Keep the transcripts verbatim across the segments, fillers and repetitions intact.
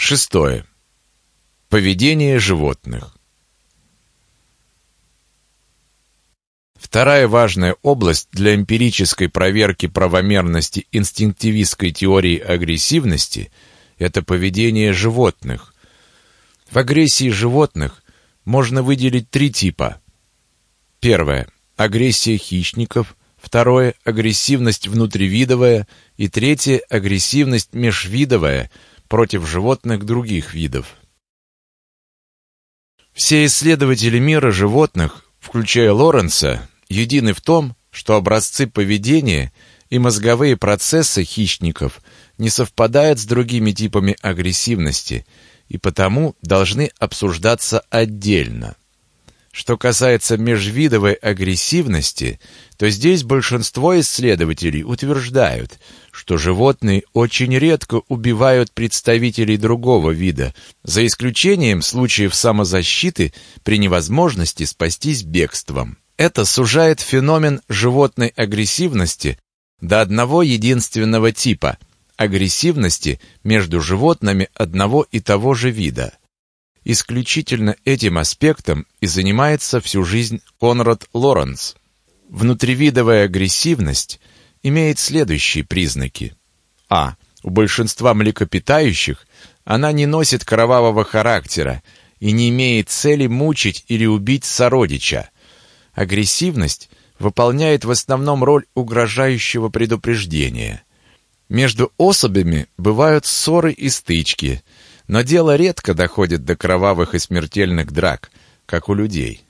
Шестое. Поведение животных. Вторая важная область для эмпирической проверки правомерности инстинктивистской теории агрессивности – это поведение животных. В агрессии животных можно выделить три типа. Первое – агрессия хищников, второе – агрессивность внутривидовая и третье – агрессивность межвидовая против животных других видов. Все исследователи мира животных, включая Лоренца, едины в том, что образцы поведения и мозговые процессы хищников не совпадают с другими типами агрессивности и потому должны обсуждаться отдельно. Что касается межвидовой агрессивности, то здесь большинство исследователей утверждают, что животные очень редко убивают представителей другого вида, за исключением случаев самозащиты при невозможности спастись бегством. Это сужает феномен животной агрессивности до одного единственного типа – агрессивности между животными одного и того же вида. Исключительно этим аспектом и занимается всю жизнь Конрад Лоренц. Внутривидовая агрессивность имеет следующие признаки. А. У большинства млекопитающих она не носит кровавого характера и не имеет цели мучить или убить сородича. Агрессивность выполняет в основном роль угрожающего предупреждения. Между особями бывают ссоры и стычки, но дело редко доходит до кровавых и смертельных драк, как у людей.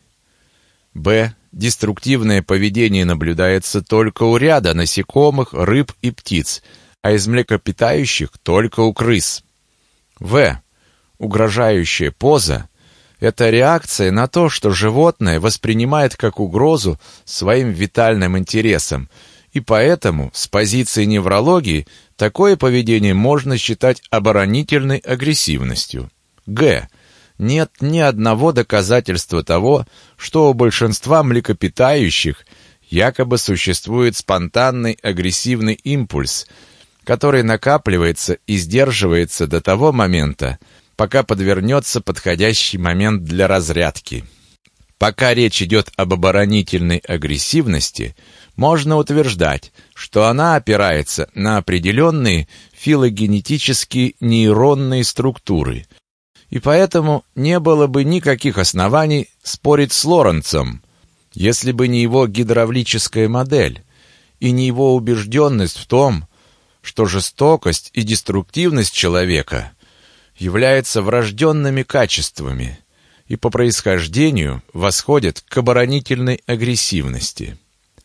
Б. Деструктивное поведение наблюдается только у ряда насекомых, рыб и птиц, а из млекопитающих только у крыс. В. Угрожающая поза – это реакция на то, что животное воспринимает как угрозу своим витальным интересам, и поэтому с позиции неврологии такое поведение можно считать оборонительной агрессивностью. Г. Нет ни одного доказательства того, что у большинства млекопитающих якобы существует спонтанный агрессивный импульс, который накапливается и сдерживается до того момента, пока подвернется подходящий момент для разрядки. Пока речь идет об оборонительной агрессивности, можно утверждать, что она опирается на определенные филогенетические нейронные структуры, и поэтому не было бы никаких оснований спорить с Лоренцем, если бы не его гидравлическая модель и не его убежденность в том, что жестокость и деструктивность человека являются врожденными качествами и по происхождению восходят к оборонительной агрессивности.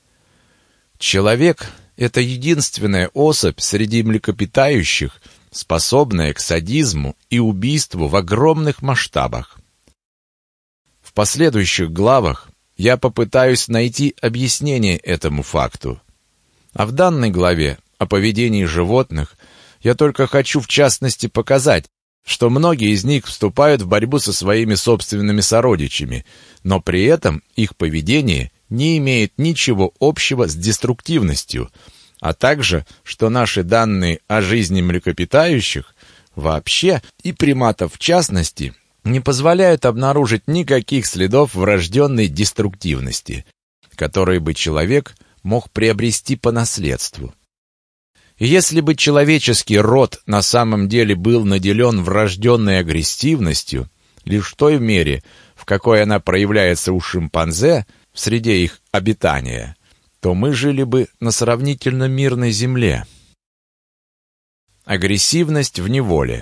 Человек – это единственная особь среди млекопитающих, способная к садизму и убийству в огромных масштабах. В последующих главах я попытаюсь найти объяснение этому факту. А в данной главе о поведении животных я только хочу в частности показать, что многие из них вступают в борьбу со своими собственными сородичами, но при этом их поведение не имеет ничего общего с деструктивностью, а также, что наши данные о жизни млекопитающих вообще и приматов в частности не позволяют обнаружить никаких следов врожденной деструктивности, которые бы человек мог приобрести по наследству. И если бы человеческий род на самом деле был наделен врожденной агрессивностью, лишь в той мере, в какой она проявляется у шимпанзе в среде их обитания, то мы жили бы на сравнительно мирной земле. Агрессивность в неволе.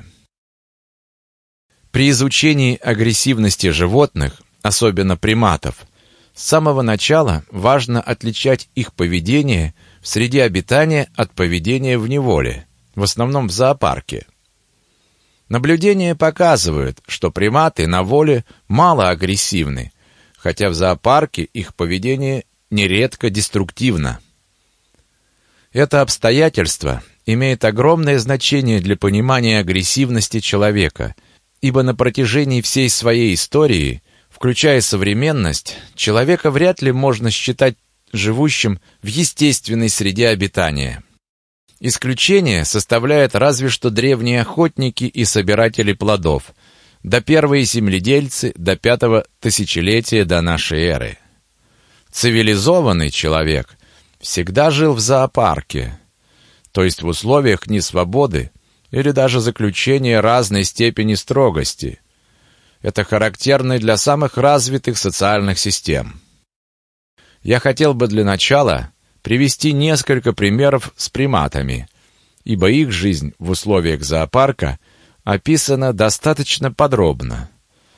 При изучении агрессивности животных, особенно приматов, с самого начала важно отличать их поведение в среде обитания от поведения в неволе, в основном в зоопарке. Наблюдения показывают, что приматы на воле мало агрессивны, хотя в зоопарке их поведение нередко деструктивно. Это обстоятельство имеет огромное значение для понимания агрессивности человека, ибо на протяжении всей своей истории, включая современность, человека вряд ли можно считать живущим в естественной среде обитания. Исключение составляют разве что древние охотники и собиратели плодов, да первые земледельцы до пятого тысячелетия до нашей эры. Цивилизованный человек всегда жил в зоопарке, то есть в условиях несвободы или даже заключения разной степени строгости. Это характерно для самых развитых социальных систем. Я хотел бы для начала привести несколько примеров с приматами, ибо их жизнь в условиях зоопарка описана достаточно подробно.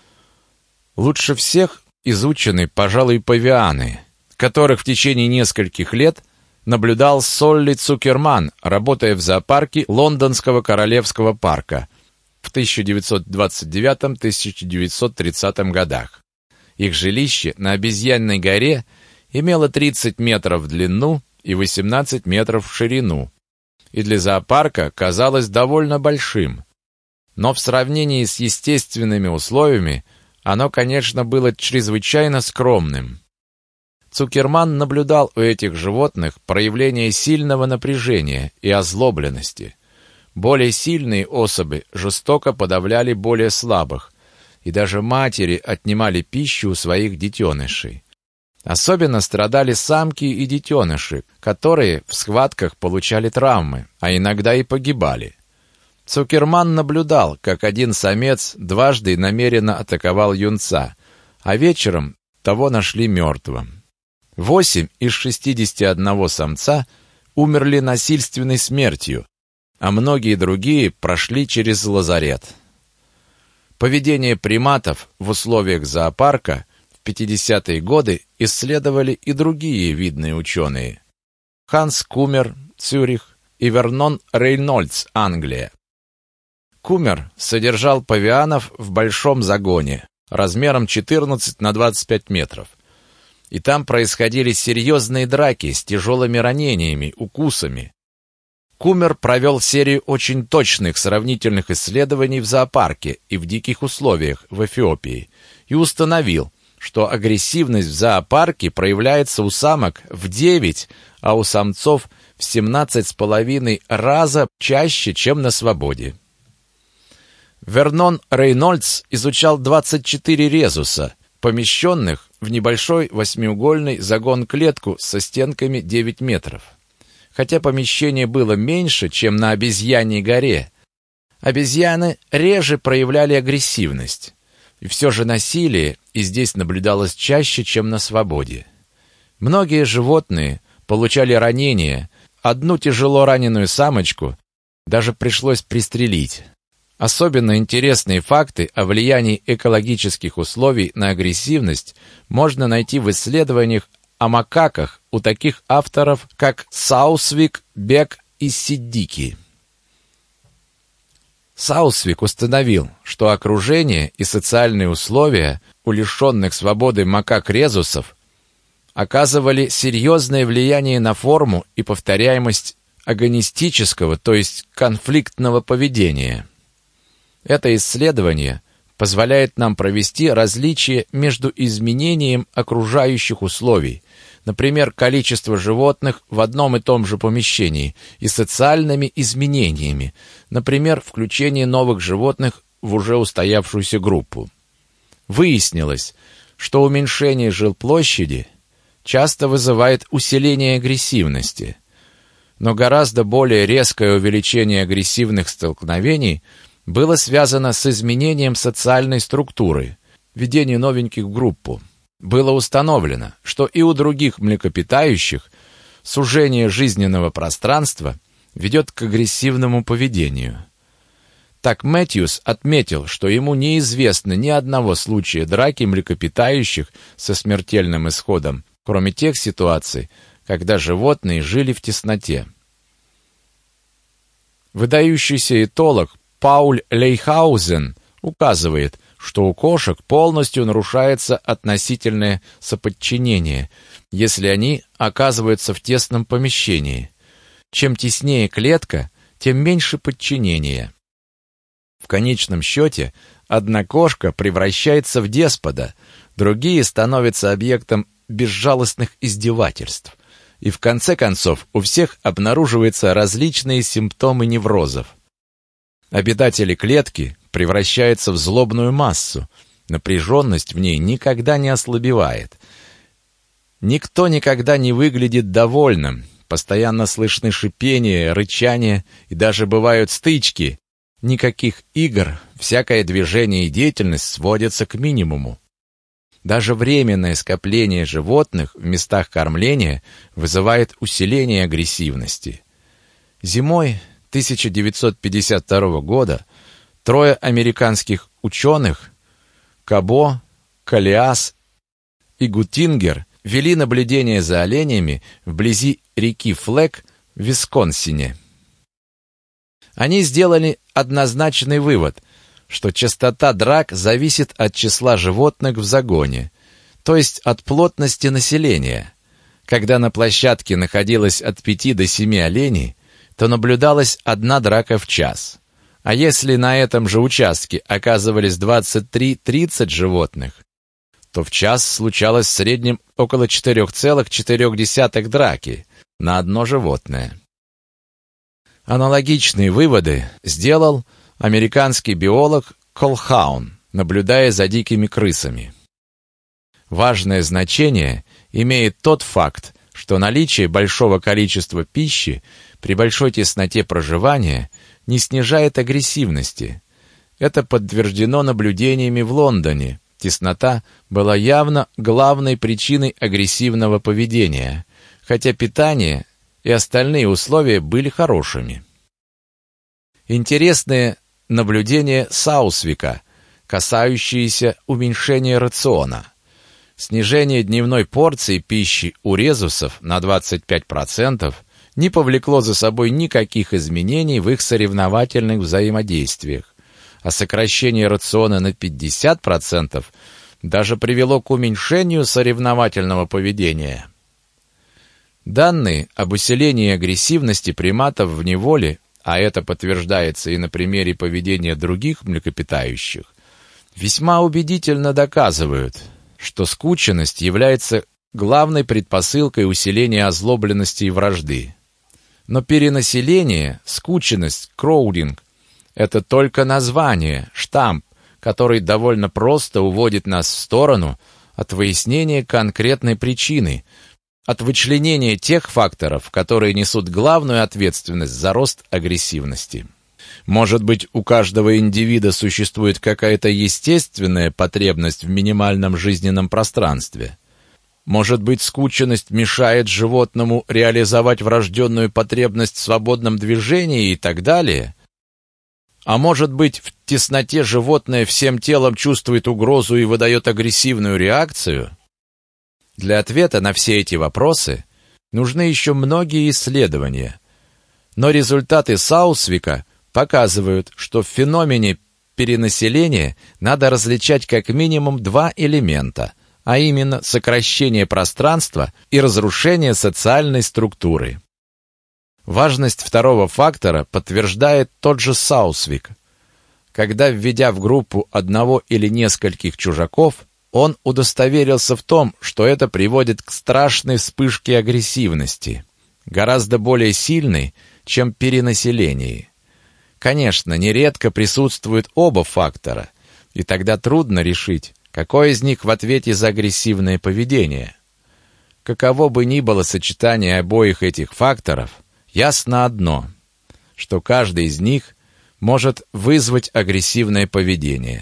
Лучше всех изучены, пожалуй, павианы, которых в течение нескольких лет наблюдал Солли Цукерман, работая в зоопарке Лондонского Королевского парка в тысяча девятьсот двадцать девятом — тысяча девятьсот тридцатом годах. Их жилище на Обезьянной горе имело тридцать метров в длину и восемнадцать метров в ширину, и для зоопарка казалось довольно большим. Но в сравнении с естественными условиями оно, конечно, было чрезвычайно скромным. Цукерман наблюдал у этих животных проявление сильного напряжения и озлобленности. Более сильные особи жестоко подавляли более слабых, и даже матери отнимали пищу у своих детенышей. Особенно страдали самки и детеныши, которые в схватках получали травмы, а иногда и погибали. Цукерман наблюдал, как один самец дважды намеренно атаковал юнца, а вечером того нашли мертвым. Восемь из шестидесяти одного самца умерли насильственной смертью, а многие другие прошли через лазарет. Поведение приматов в условиях зоопарка в пятидесятые годы исследовали и другие видные ученые. Ханс Кумер, Цюрих, и Вернон Рейнольдс, Англия. Кумер содержал павианов в большом загоне, размером четырнадцать на двадцать пять метров. И там происходили серьезные драки с тяжелыми ранениями, укусами. Кумер провел серию очень точных сравнительных исследований в зоопарке и в диких условиях в Эфиопии и установил, что агрессивность в зоопарке проявляется у самок в девять, а у самцов в семнадцать с половиной раза чаще, чем на свободе. Вернон Рейнольдс изучал двадцать четыре резуса, помещенных в небольшой восьмиугольный загон-клетку со стенками девять метров. Хотя помещение было меньше, чем на Обезьяньей горе, обезьяны реже проявляли агрессивность. И все же насилие и здесь наблюдалось чаще, чем на свободе. Многие животные получали ранения, одну тяжело раненую самочку даже пришлось пристрелить. Особенно интересные факты о влиянии экологических условий на агрессивность можно найти в исследованиях о макаках у таких авторов, как Саусвик, Бек и Сиддики. Саусвик установил, что окружение и социальные условия у лишенных свободы макак-резусов оказывали серьезное влияние на форму и повторяемость агонистического, то есть конфликтного поведения. Это исследование позволяет нам провести различие между изменением окружающих условий, например, количество животных в одном и том же помещении, и социальными изменениями, например, включение новых животных в уже устоявшуюся группу. Выяснилось, что уменьшение жилплощади часто вызывает усиление агрессивности, но гораздо более резкое увеличение агрессивных столкновений было связано с изменением социальной структуры, введением новеньких в группу. Было установлено, что и у других млекопитающих сужение жизненного пространства ведет к агрессивному поведению. Так Мэтьюс отметил, что ему неизвестно ни одного случая драки млекопитающих со смертельным исходом, кроме тех ситуаций, когда животные жили в тесноте. Выдающийся этолог Пауль Лейхаузен указывает, что у кошек полностью нарушается относительное соподчинение, если они оказываются в тесном помещении. Чем теснее клетка, тем меньше подчинения. В конечном счете, одна кошка превращается в деспота, другие становятся объектом безжалостных издевательств. и в конце концов у всех обнаруживаются различные симптомы неврозов. Обитатели клетки превращаются в злобную массу, напряженность в ней никогда не ослабевает. Никто никогда не выглядит довольным, постоянно слышны шипение, рычание и даже бывают стычки. Никаких игр, всякое движение и деятельность сводятся к минимуму. Даже временное скопление животных в местах кормления вызывает усиление агрессивности. Зимой тысяча девятьсот пятьдесят второго года трое американских ученых Кабо, Калиас и Гутингер вели наблюдение за оленями вблизи реки Флэк в Висконсине. Они сделали однозначный вывод, что частота драк зависит от числа животных в загоне, то есть от плотности населения. Когда на площадке находилось от пяти до семи оленей, то наблюдалась одна драка в час. А если на этом же участке оказывались двадцать три-тридцать животных, то в час случалось в среднем около четыре целых четыре десятых драки на одно животное. Аналогичные выводы сделал американский биолог Колхаун, наблюдая за дикими крысами. Важное значение имеет тот факт, что наличие большого количества пищи при большой тесноте проживания не снижает агрессивности. Это подтверждено наблюдениями в Лондоне. Теснота была явно главной причиной агрессивного поведения, хотя питание и остальные условия были хорошими. Интересные наблюдения Саусвика, касающиеся уменьшения рациона. Снижение дневной порции пищи у резусов на двадцать пять процентов не повлекло за собой никаких изменений в их соревновательных взаимодействиях, а сокращение рациона на пятьдесят процентов даже привело к уменьшению соревновательного поведения. Данные об усилении агрессивности приматов в неволе, а это подтверждается и на примере поведения других млекопитающих, весьма убедительно доказывают, что скученность является главной предпосылкой усиления озлобленности и вражды. Но перенаселение, скученность, кроудинг – это только название, штамп, который довольно просто уводит нас в сторону от выяснения конкретной причины, от вычленения тех факторов, которые несут главную ответственность за рост агрессивности. Может быть, у каждого индивида существует какая-то естественная потребность в минимальном жизненном пространстве. Может быть, скученность мешает животному реализовать врожденную потребность в свободном движении и так далее? А может быть, в тесноте животное всем телом чувствует угрозу и выдает агрессивную реакцию? Для ответа на все эти вопросы нужны еще многие исследования. Но результаты Саусвика показывают, что в феномене перенаселения надо различать как минимум два элемента, а именно сокращение пространства и разрушение социальной структуры. Важность второго фактора подтверждает тот же Саусвик. Когда, введя в группу одного или нескольких чужаков, он удостоверился в том, что это приводит к страшной вспышке агрессивности, гораздо более сильной, чем перенаселение. Конечно, нередко присутствуют оба фактора, и тогда трудно решить, какой из них в ответе за агрессивное поведение. Каково бы ни было сочетание обоих этих факторов, ясно одно, что каждый из них может вызвать агрессивное поведение.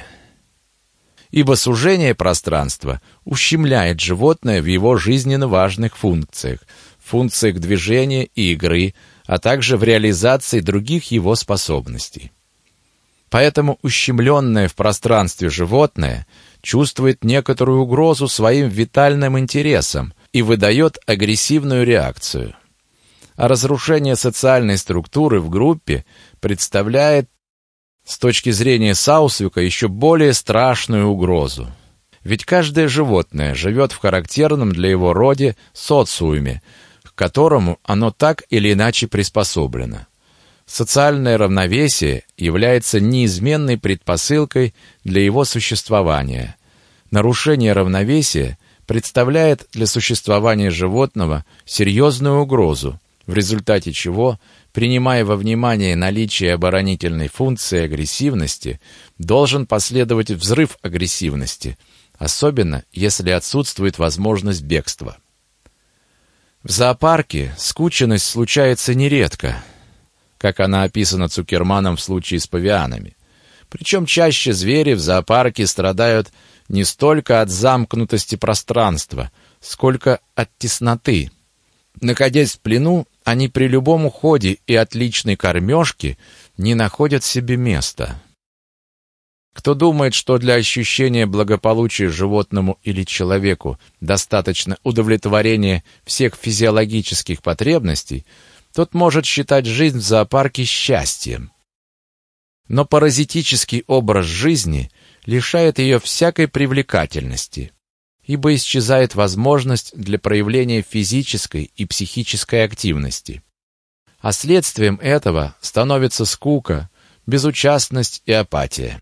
Ибо сужение пространства ущемляет животное в его жизненно важных функциях, функциях движения и игры, а также в реализации других его способностей. Поэтому ущемленное в пространстве животное чувствует некоторую угрозу своим витальным интересам и выдает агрессивную реакцию. А разрушение социальной структуры в группе представляет с точки зрения Саусвика еще более страшную угрозу. Ведь каждое животное живет в характерном для его рода социуме, к которому оно так или иначе приспособлено. Социальное равновесие является неизменной предпосылкой для его существования. Нарушение равновесия представляет для существования животного серьезную угрозу, в результате чего, принимая во внимание наличие оборонительной функции агрессивности, должен последовать взрыв агрессивности, особенно если отсутствует возможность бегства. В зоопарке скученность случается нередко, как она описана Цукерманом в случае с павианами. Причем чаще звери в зоопарке страдают не столько от замкнутости пространства, сколько от тесноты. Находясь в плену, они при любом уходе и отличной кормежке не находят себе места. Кто думает, что для ощущения благополучия животному или человеку достаточно удовлетворения всех физиологических потребностей, тот может считать жизнь в зоопарке счастьем. Но паразитический образ жизни лишает ее всякой привлекательности, ибо исчезает возможность для проявления физической и психической активности. А следствием этого становится скука, безучастность и апатия.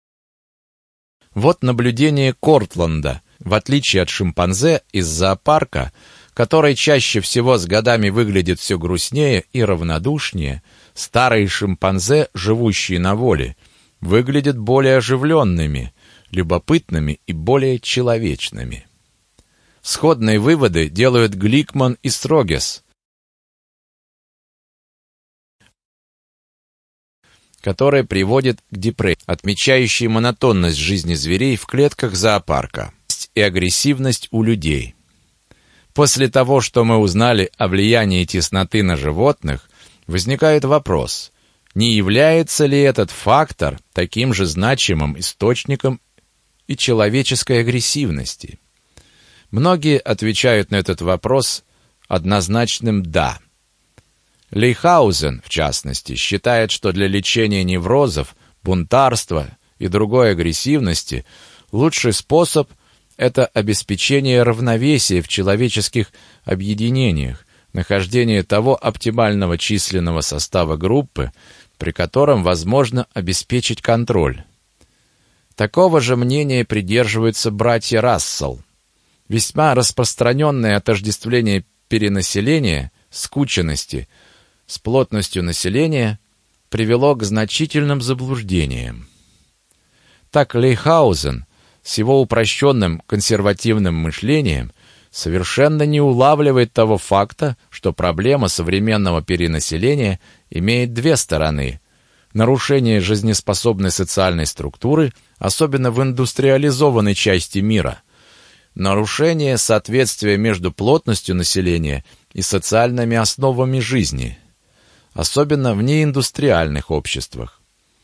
Вот наблюдение Кортланда. В отличие от шимпанзе из зоопарка, который чаще всего с годами выглядит все грустнее и равнодушнее, старые шимпанзе, живущие на воле, выглядят более оживленными, любопытными и более человечными. Сходные выводы делают Гликман и Строгес, которое приводит к депрессии, отмечающей монотонность жизни зверей в клетках зоопарка и агрессивность у людей. После того, что мы узнали о влиянии тесноты на животных, возникает вопрос, не является ли этот фактор таким же значимым источником и человеческой агрессивности? Многие отвечают на этот вопрос однозначным «да». Лейхаузен, в частности, считает, что для лечения неврозов, бунтарства и другой агрессивности лучший способ – это обеспечение равновесия в человеческих объединениях, нахождение того оптимального численного состава группы, при котором возможно обеспечить контроль. Такого же мнения придерживаются братья Рассел. Весьма распространенное отождествление перенаселения, скученности с плотностью населения привело к значительным заблуждениям. Так Лейхаузен с его упрощенным консервативным мышлением совершенно не улавливает того факта, что проблема современного перенаселения имеет две стороны: нарушение жизнеспособной социальной структуры, особенно в индустриализованной части мира, нарушение соответствия между плотностью населения и социальными основами жизни, особенно в неиндустриальных обществах.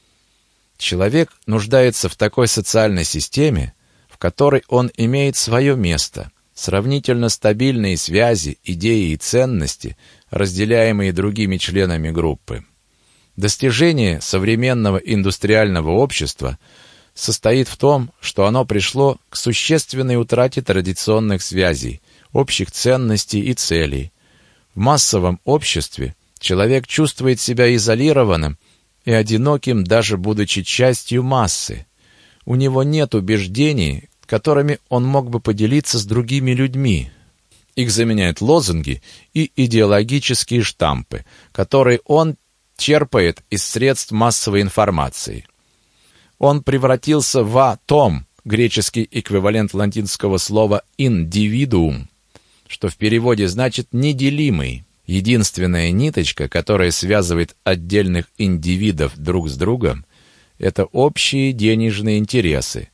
Человек нуждается в такой социальной системе, в которой он имеет свое место, сравнительно стабильные связи, идеи и ценности, разделяемые другими членами группы. Достижение современного индустриального общества состоит в том, что оно пришло к существенной утрате традиционных связей, общих ценностей и целей. В массовом обществе человек чувствует себя изолированным и одиноким, даже будучи частью массы. У него нет убеждений, которыми он мог бы поделиться с другими людьми. Их заменяют лозунги и идеологические штампы, которые он черпает из средств массовой информации. Он превратился в атом, греческий эквивалент латинского слова «индивидуум», что в переводе значит «неделимый». Единственная ниточка, которая связывает отдельных индивидов друг с другом, это общие денежные интересы.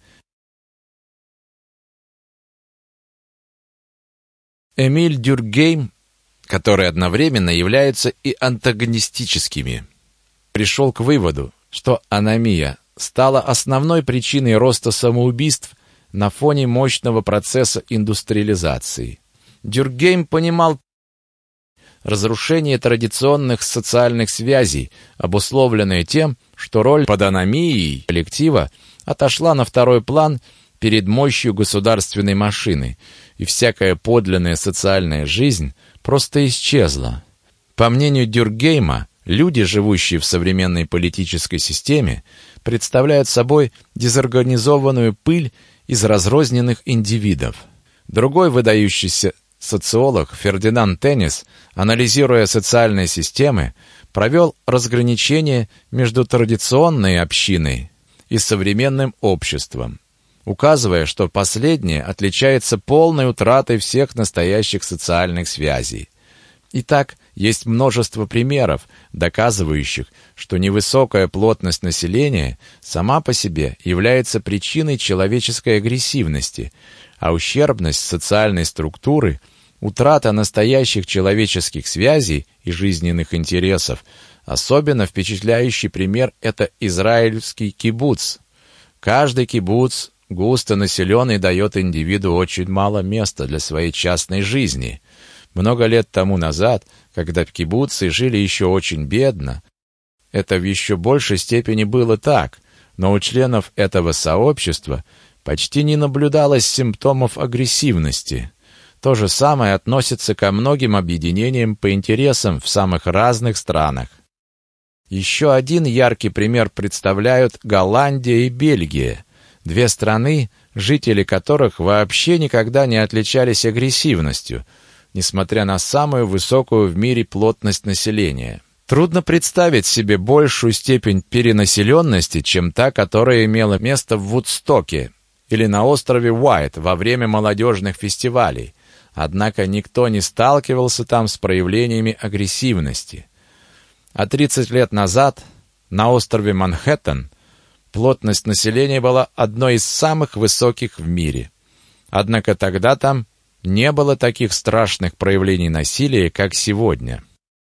Эмиль Дюркгейм, которые одновременно являются и антагонистическими, пришел к выводу, что аномия стала основной причиной роста самоубийств на фоне мощного процесса индустриализации. Дюркгейм понимал разрушение традиционных социальных связей, обусловленное тем, что роль под аномией коллектива отошла на второй план перед мощью государственной машины, и всякая подлинная социальная жизнь просто исчезла. По мнению Дюркгейма, люди, живущие в современной политической системе, представляют собой дезорганизованную пыль из разрозненных индивидов. Другой выдающийся социолог Фердинанд Теннис, анализируя социальные системы, провел разграничение между традиционной общиной и современным обществом, указывая, что последнее отличается полной утратой всех настоящих социальных связей. Итак, есть множество примеров, доказывающих, что невысокая плотность населения сама по себе является причиной человеческой агрессивности, а ущербность социальной структуры, утрата настоящих человеческих связей и жизненных интересов. Особенно впечатляющий пример – это израильский кибуц. Каждый кибуц, густо населенный, дает индивиду очень мало места для своей частной жизни. Много лет тому назад, когда кибуцы жили еще очень бедно, это в еще большей степени было так, но у членов этого сообщества почти не наблюдалось симптомов агрессивности. То же самое относится ко многим объединениям по интересам в самых разных странах. Еще один яркий пример представляют Голландия и Бельгия, две страны, жители которых вообще никогда не отличались агрессивностью, несмотря на самую высокую в мире плотность населения. Трудно представить себе большую степень перенаселенности, чем та, которая имела место в Вудстоке или на острове Уайт во время молодежных фестивалей. Однако никто не сталкивался там с проявлениями агрессивности. А тридцать лет назад на острове Манхэттен плотность населения была одной из самых высоких в мире. Однако тогда там не было таких страшных проявлений насилия, как сегодня.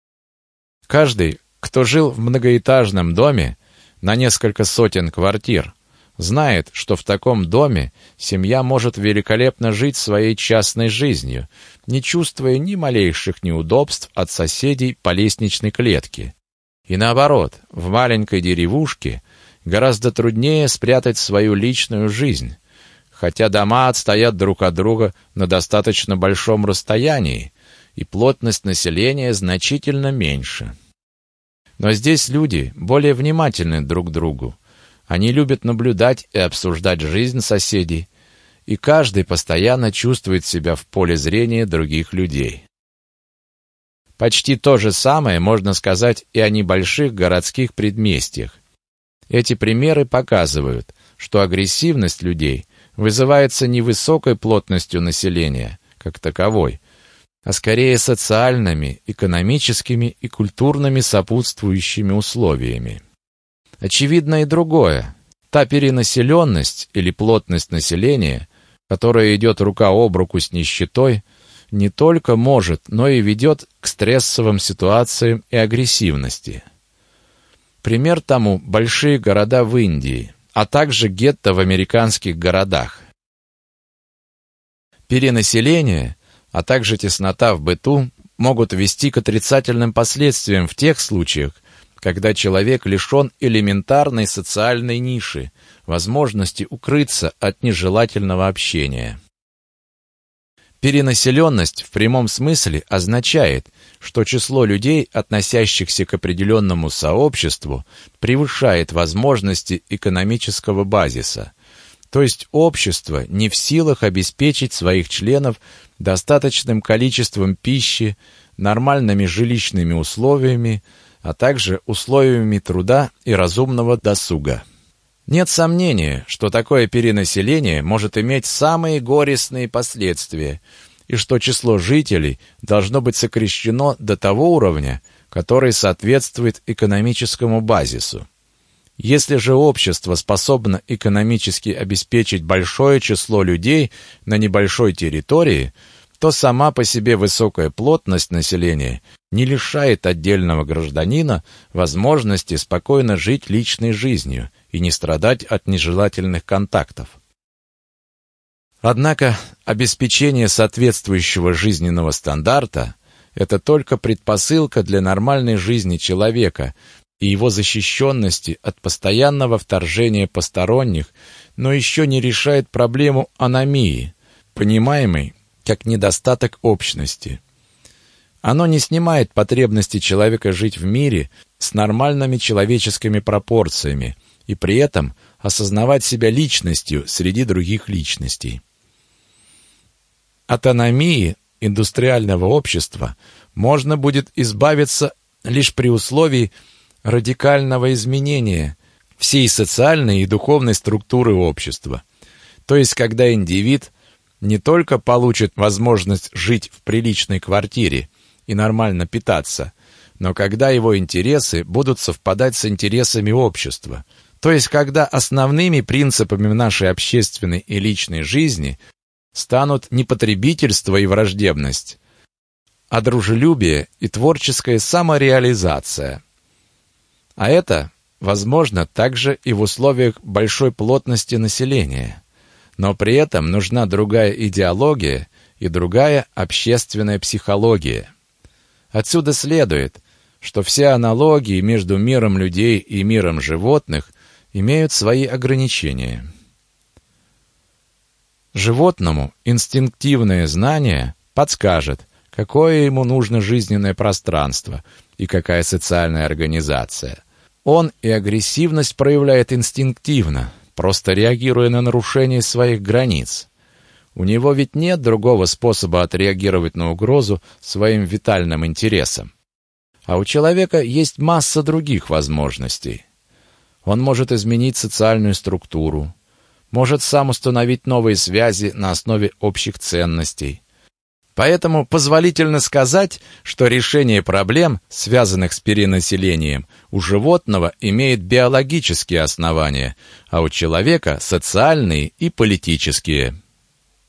Каждый, кто жил в многоэтажном доме на несколько сотен квартир, знает, что в таком доме семья может великолепно жить своей частной жизнью, не чувствуя ни малейших неудобств от соседей по лестничной клетке. И наоборот, в маленькой деревушке гораздо труднее спрятать свою личную жизнь, хотя дома отстоят друг от друга на достаточно большом расстоянии, и плотность населения значительно меньше. Но здесь люди более внимательны друг к другу. Они любят наблюдать и обсуждать жизнь соседей, и каждый постоянно чувствует себя в поле зрения других людей. Почти то же самое можно сказать и о небольших городских предместьях. Эти примеры показывают, что агрессивность людей вызывается не высокой плотностью населения, как таковой, а скорее социальными, экономическими и культурными сопутствующими условиями. Очевидно и другое. Та перенаселенность или плотность населения, которая идет рука об руку с нищетой, не только может, но и ведет к стрессовым ситуациям и агрессивности. Пример тому – большие города в Индии, а также гетто в американских городах. Перенаселение, а также теснота в быту могут вести к отрицательным последствиям в тех случаях, когда человек лишен элементарной социальной ниши, возможности укрыться от нежелательного общения. Перенаселенность в прямом смысле означает, что число людей, относящихся к определенному сообществу, превышает возможности экономического базиса. То есть общество не в силах обеспечить своих членов достаточным количеством пищи, нормальными жилищными условиями, а также условиями труда и разумного досуга. Нет сомнения, что такое перенаселение может иметь самые горестные последствия, и что число жителей должно быть сокращено до того уровня, который соответствует экономическому базису. Если же общество способно экономически обеспечить большое число людей на небольшой территории, то сама по себе высокая плотность населения не лишает отдельного гражданина возможности спокойно жить личной жизнью и не страдать от нежелательных контактов. Однако обеспечение соответствующего жизненного стандарта – это только предпосылка для нормальной жизни человека и его защищенности от постоянного вторжения посторонних, но еще не решает проблему аномии, понимаемой как недостаток общности. Оно не снимает потребности человека жить в мире с нормальными человеческими пропорциями и при этом осознавать себя личностью среди других личностей. От аномии индустриального общества можно будет избавиться лишь при условии радикального изменения всей социальной и духовной структуры общества. То есть, когда индивид не только получит возможность жить в приличной квартире и нормально питаться, но когда его интересы будут совпадать с интересами общества. То есть, когда основными принципами нашей общественной и личной жизни станут не потребительство и враждебность, а дружелюбие и творческая самореализация. А это возможно также и в условиях большой плотности населения. Но при этом нужна другая идеология и другая общественная психология. Отсюда следует, что все аналогии между миром людей и миром животных имеют свои ограничения. Животному инстинктивное знание подскажет, какое ему нужно жизненное пространство и какая социальная организация. Он и агрессивность проявляет инстинктивно, просто реагируя на нарушение своих границ. У него ведь нет другого способа отреагировать на угрозу своим витальным интересам. А у человека есть масса других возможностей. Он может изменить социальную структуру, может сам установить новые связи на основе общих ценностей. Поэтому позволительно сказать, что решение проблем, связанных с перенаселением, у животного имеет биологические основания, а у человека – социальные и политические.